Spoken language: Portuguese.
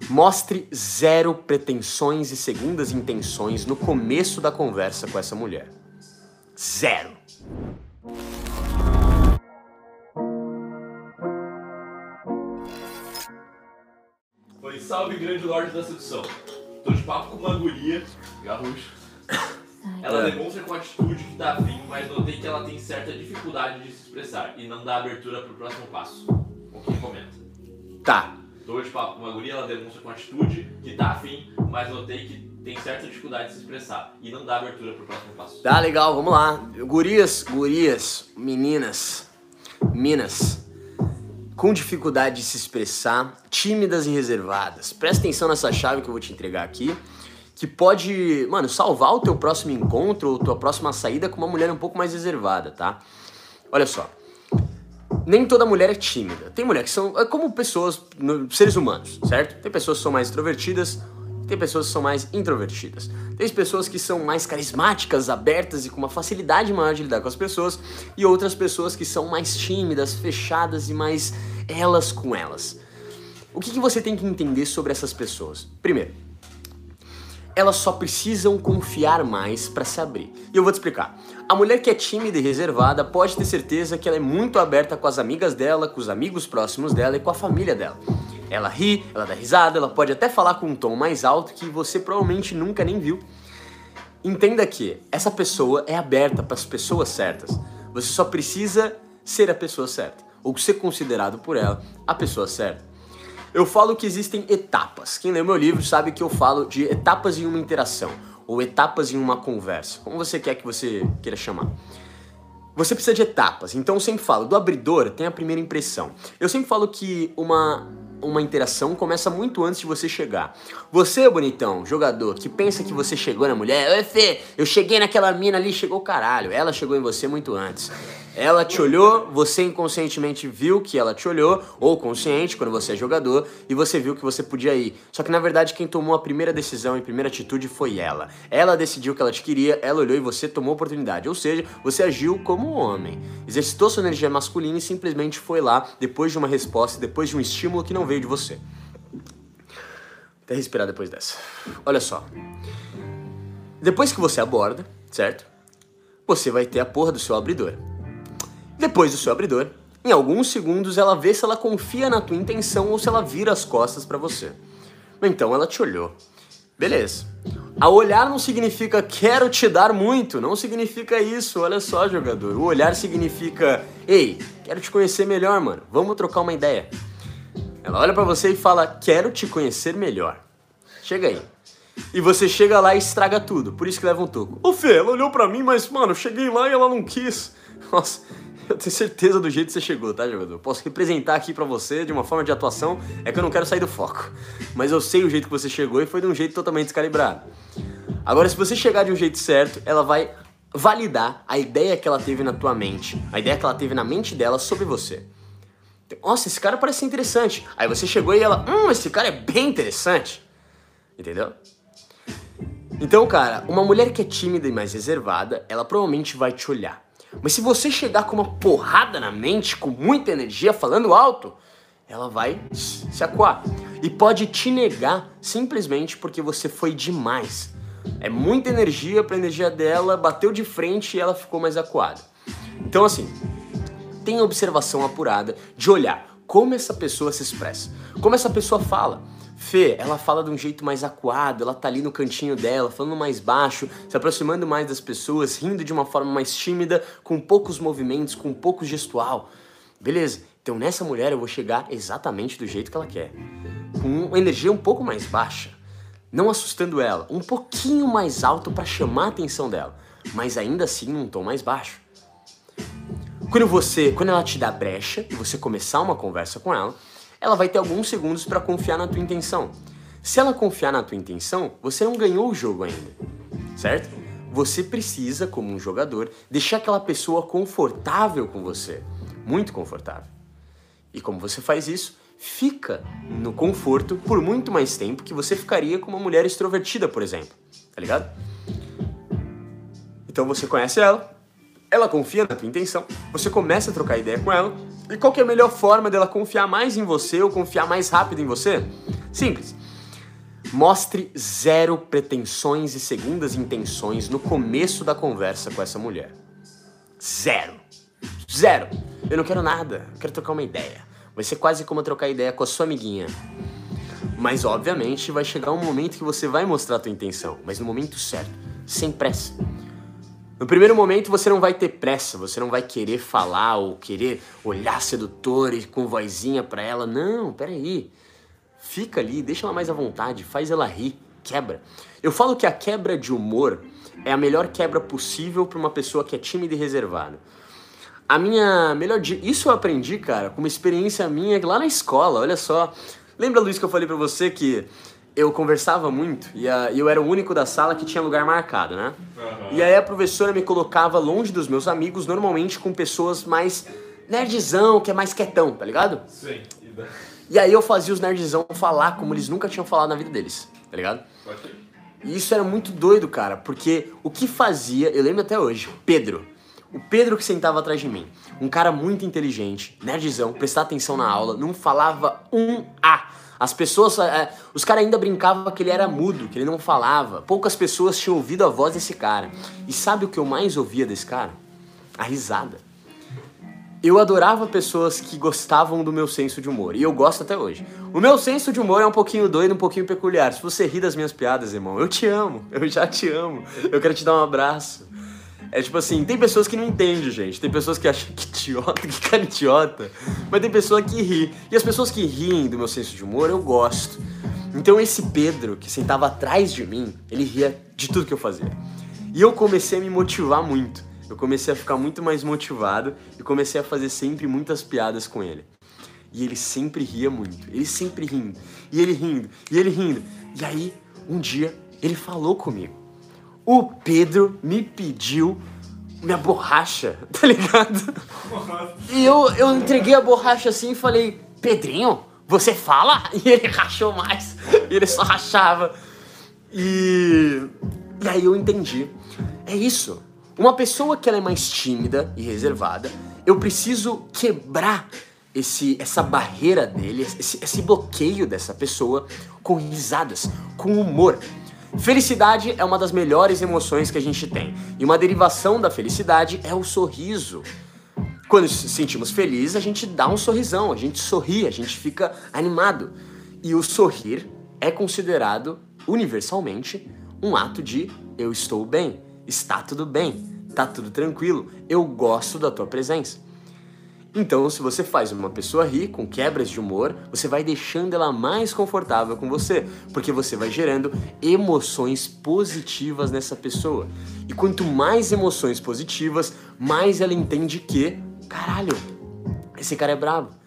Mostre zero pretensões e segundas intenções no começo da conversa com essa mulher. Zero. Foi salve grande lorde da sedução. Tô de papo com uma guria, garrucho. Ela demonstra com atitude que tá afim, mas notei que ela tem certa dificuldade de se expressar e não dá abertura pro próximo passo. O que comenta? Tá. Tô de papo com uma guria, ela demonstra com atitude que tá afim, mas notei que tem certa dificuldade de se expressar e não dá abertura pro próximo passo. Tá, legal, vamos lá. Gurias, meninas, com dificuldade de se expressar, tímidas e reservadas. Presta atenção nessa chave que eu vou te entregar aqui, que pode, mano, salvar o teu próximo encontro ou tua próxima saída com uma mulher um pouco mais reservada, tá? Olha só. Nem toda mulher é tímida. Tem mulher que são como pessoas, seres humanos, certo? Tem pessoas que são mais extrovertidas, tem pessoas que são mais introvertidas. Tem pessoas que são mais carismáticas, abertas e com uma facilidade maior de lidar com as pessoas, e outras pessoas que são mais tímidas, fechadas e mais elas com elas. O que você tem que entender sobre essas pessoas? Primeiro, elas só precisam confiar mais para se abrir. E eu vou te explicar. A mulher que é tímida e reservada pode ter certeza que ela é muito aberta com as amigas dela, com os amigos próximos dela e com a família dela. Ela ri, ela dá risada, ela pode até falar com um tom mais alto que você provavelmente nunca nem viu. Entenda que essa pessoa é aberta para as pessoas certas. Você só precisa ser a pessoa certa, ou ser considerado por ela a pessoa certa. Eu falo que existem etapas. Quem lê meu livro sabe que eu falo de etapas em uma interação, ou etapas em uma conversa, como você quer que você queira chamar. Você precisa de etapas, então eu sempre falo, do abridor tem a primeira impressão. Eu sempre falo que uma interação começa muito antes de você chegar. Você, bonitão, jogador, que pensa que você chegou na mulher, oi Fê, eu cheguei naquela mina ali, chegou o caralho, ela chegou em você muito antes. Ela te olhou, você inconscientemente viu que ela te olhou, ou consciente, quando você é jogador, e você viu que você podia ir. Só que na verdade quem tomou a primeira decisão e primeira atitude foi ela. Ela decidiu que ela te queria, ela olhou e você tomou a oportunidade. Ou seja, você agiu como um homem. Exercitou sua energia masculina e simplesmente foi lá, depois de uma resposta, depois de um estímulo que não veio de você. Até respirar depois dessa. Olha só. Depois que você aborda, certo? Você vai ter a porra do seu abridor. Depois do seu abridor, em alguns segundos ela vê se ela confia na tua intenção ou se ela vira as costas pra você. Então ela te olhou. Beleza. A olhar não significa quero te dar muito, não significa isso, olha só, jogador. O olhar significa, ei, quero te conhecer melhor, mano, vamos trocar uma ideia. Ela olha pra você e fala, quero te conhecer melhor. Chega aí. E você chega lá e estraga tudo, por isso que leva um toco. Ô Fê, ela olhou pra mim, mas mano, eu cheguei lá e ela não quis. Nossa, eu tenho certeza do jeito que você chegou, tá, jogador? Posso representar aqui pra você de uma forma de atuação, é que eu não quero sair do foco. Mas eu sei o jeito que você chegou e foi de um jeito totalmente descalibrado. Agora, se você chegar de um jeito certo, ela vai validar a ideia que ela teve na tua mente, a ideia que ela teve na mente dela sobre você. Nossa, esse cara parece interessante. Aí você chegou e ela, esse cara é bem interessante. Entendeu? Então, cara, uma mulher que é tímida e mais reservada, ela provavelmente vai te olhar. Mas se você chegar com uma porrada na mente, com muita energia, falando alto, ela vai se acuar. E pode te negar simplesmente porque você foi demais. É muita energia pra energia dela, bateu de frente e ela ficou mais acuada. Então assim, tenha observação apurada de olhar como essa pessoa se expressa, como essa pessoa fala. Fê, ela fala de um jeito mais acuado, ela tá ali no cantinho dela, falando mais baixo, se aproximando mais das pessoas, rindo de uma forma mais tímida, com poucos movimentos, com pouco gestual. Beleza, então nessa mulher eu vou chegar exatamente do jeito que ela quer. Com uma energia um pouco mais baixa, não assustando ela, um pouquinho mais alto para chamar a atenção dela, mas ainda assim num tom mais baixo. Quando ela te dá brecha e você começar uma conversa com ela, ela vai ter alguns segundos para confiar na tua intenção. Se ela confiar na tua intenção, você não ganhou o jogo ainda, certo? Você precisa, como um jogador, deixar aquela pessoa confortável com você, muito confortável. E como você faz isso, fica no conforto por muito mais tempo que você ficaria com uma mulher extrovertida, por exemplo, tá ligado? Então você conhece ela confia na tua intenção, você começa a trocar ideia com ela, e qual que é a melhor forma dela confiar mais em você ou confiar mais rápido em você? Simples. Mostre zero pretensões e segundas intenções no começo da conversa com essa mulher. Zero. Zero. Eu não quero nada, eu quero trocar uma ideia. Vai ser quase como trocar ideia com a sua amiguinha. Mas, obviamente, vai chegar um momento que você vai mostrar a tua intenção, mas no momento certo, sem pressa. No primeiro momento, você não vai ter pressa, você não vai querer falar ou querer olhar sedutor e com vozinha pra ela. Não, peraí. Fica ali, deixa ela mais à vontade, faz ela rir, quebra. Eu falo que a quebra de humor é a melhor quebra possível pra uma pessoa que é tímida e reservada. A minha melhor dica... Isso eu aprendi, cara, com uma experiência minha lá na escola, olha só. Lembra, Luiz, que eu falei pra você que eu conversava muito e eu era o único da sala que tinha lugar marcado, né? Uhum. E aí a professora me colocava longe dos meus amigos, normalmente com pessoas mais nerdzão, que é mais quietão, tá ligado? Sim. E aí eu fazia os nerdzão falar como eles nunca tinham falado na vida deles, tá ligado? E isso era muito doido, cara, porque o que fazia, eu lembro até hoje, o Pedro que sentava atrás de mim, um cara muito inteligente, nerdzão, prestava atenção na aula, não falava um A. As pessoas, os caras ainda brincavam que ele era mudo, que ele não falava. Poucas pessoas tinham ouvido a voz desse cara. E sabe o que eu mais ouvia desse cara? A risada. Eu adorava pessoas que gostavam do meu senso de humor, e eu gosto até hoje. O meu senso de humor é um pouquinho doido, um pouquinho peculiar. Se você ri das minhas piadas, irmão, eu te amo, eu já te amo, eu quero te dar um abraço. É tipo assim, tem pessoas que não entendem, gente. Tem pessoas que acham que idiota, que cara idiota. Mas tem pessoa que ri. E as pessoas que riem do meu senso de humor, eu gosto. Então esse Pedro, que sentava atrás de mim, ele ria de tudo que eu fazia. E eu comecei a me motivar muito. Eu comecei a ficar muito mais motivado e comecei a fazer sempre muitas piadas com ele. E ele sempre ria muito. Ele sempre rindo. E ele rindo. E ele rindo. E aí, um dia, ele falou comigo. O Pedro me pediu minha borracha, tá ligado? E eu entreguei a borracha assim e falei, Pedrinho, você fala? E ele rachou mais. E ele só rachava. E aí eu entendi. É isso. Uma pessoa que ela é mais tímida e reservada, eu preciso quebrar essa barreira dele, esse bloqueio dessa pessoa com risadas, com humor. Felicidade é uma das melhores emoções que a gente tem. E uma derivação da felicidade é o sorriso. Quando nos sentimos felizes, a gente dá um sorrisão, a gente sorri, a gente fica animado. E o sorrir é considerado, universalmente, um ato de eu estou bem, está tudo bem, tá tudo tranquilo, eu gosto da tua presença. Então, se você faz uma pessoa rir com quebras de humor, você vai deixando ela mais confortável com você, porque você vai gerando emoções positivas nessa pessoa. E quanto mais emoções positivas, mais ela entende que, caralho, esse cara é brabo.